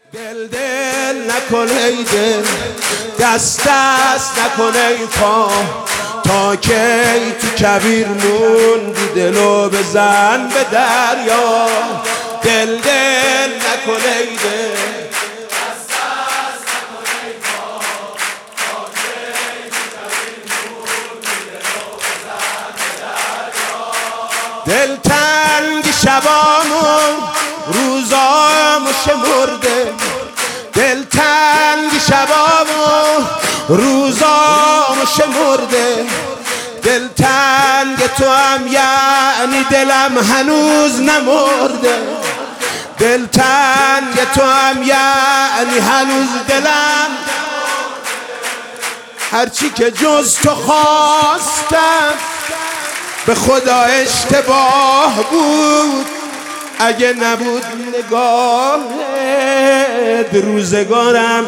دل نکن ای دل، دست نکن ای پا، تا کی تو کبیر موندی دلو بزن به دریا. دل نکن ای دل، دست نکن ای پا، تا کی تو کبیر موندی دلو بزن به دریا. دل تنگ شبامون روزامو شمرده، دل تنگ شبامو روزامو شمرده، دل تنگ تو هم یعنی دلم هنوز نمرده، دل تنگ تو هم یعنی هنوز دلم. هرچی که جز تو خواستم به خدا اشتباه بود، اگه نبود نگاهت روزگارم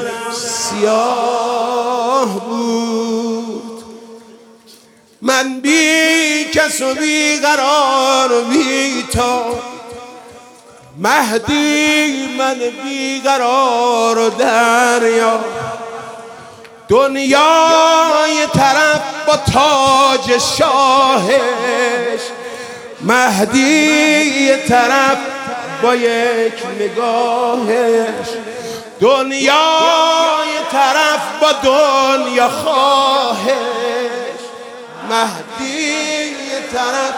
سیاه بود. من بی کس و بی قرار و بی تا، مهدی من بی قرار و دریا. دنیای طرف با تاج شاهش، مهدی طرف با یک نگاهش. دنیای طرف با دنیا خواهش، مهدی طرف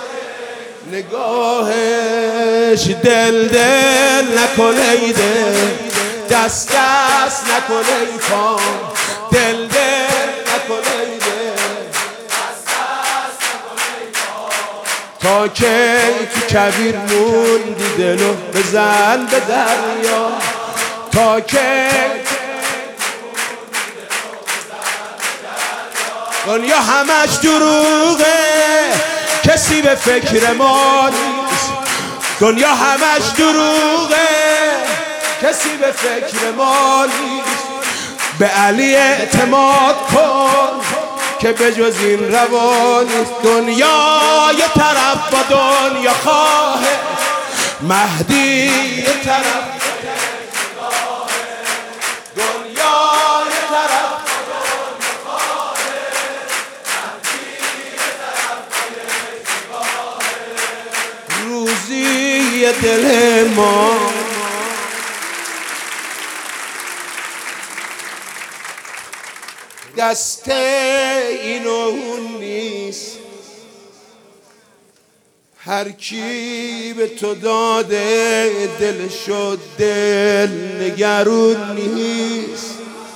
نگاهش. دل نکن ای دل، دست نکن ای پا، دل نکن ای دل، تا که تو کبیر موندی دلو بزن به دریا. تا که دنیا همش دروغه، کسی به فکر ما نیست. دنیا همش دروغه، کسی به فکر ما نیست. به علی اعتماد کن که به جز این روا نیست. دنیا یه طرف با دنیا خواهه، مهدی یه طرف. دنیا یه طرف با دنیا خواهه، مهدی یه طرف. روزی دل ما دست این و اون نیست، هر کی به تو داده دلشو دل نگرون نیست.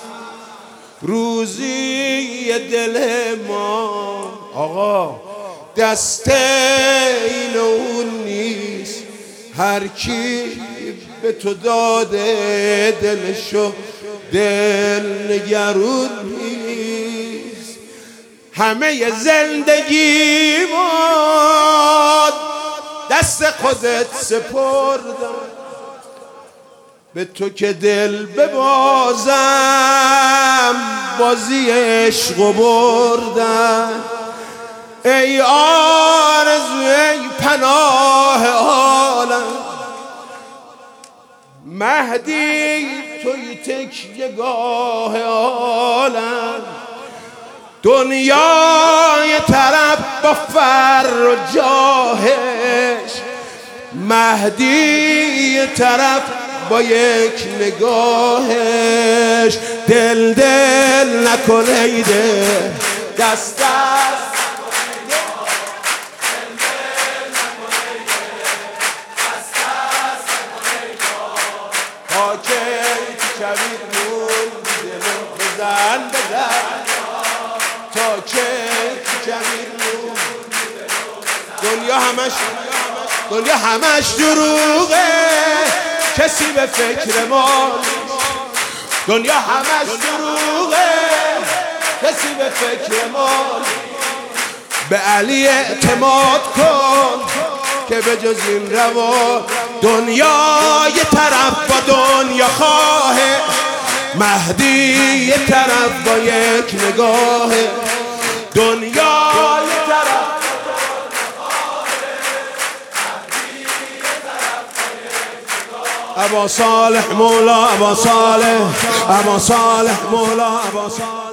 روزی دل ما آقا دست این و اون نیست، هر کی به تو داده دلشو دل نگرون نیست. همه زندگی بود دست خودت سپردم، به تو که دل ببازم بازی عشق و بردم. ای آرزو ای پناه عالم، مهدی توی تکیه گاه عالم. دنیای طرف با فر و جاهش، مهدی طرف با یک نگاهش. دل نکن ای دل، دست تا که تو کبیر موندی دلو بزن به دریا. تا که تو کبیر موندی دنیا همش دروغه، کسی به فکر ما نیست. دنیا همش دروغه، کسی به فکر ما نیست. به علی اعتماد کن که به جز این روا. دنیا یه طرف با دنیا خواهه، مهدی یه طرف با یک نگاه. دنیا یه طرف با دنیا خواهه، مهدی یه طرف با یک نگاه. ابا صالح مولا ابا صالح ابا صالح مولا ابا صالح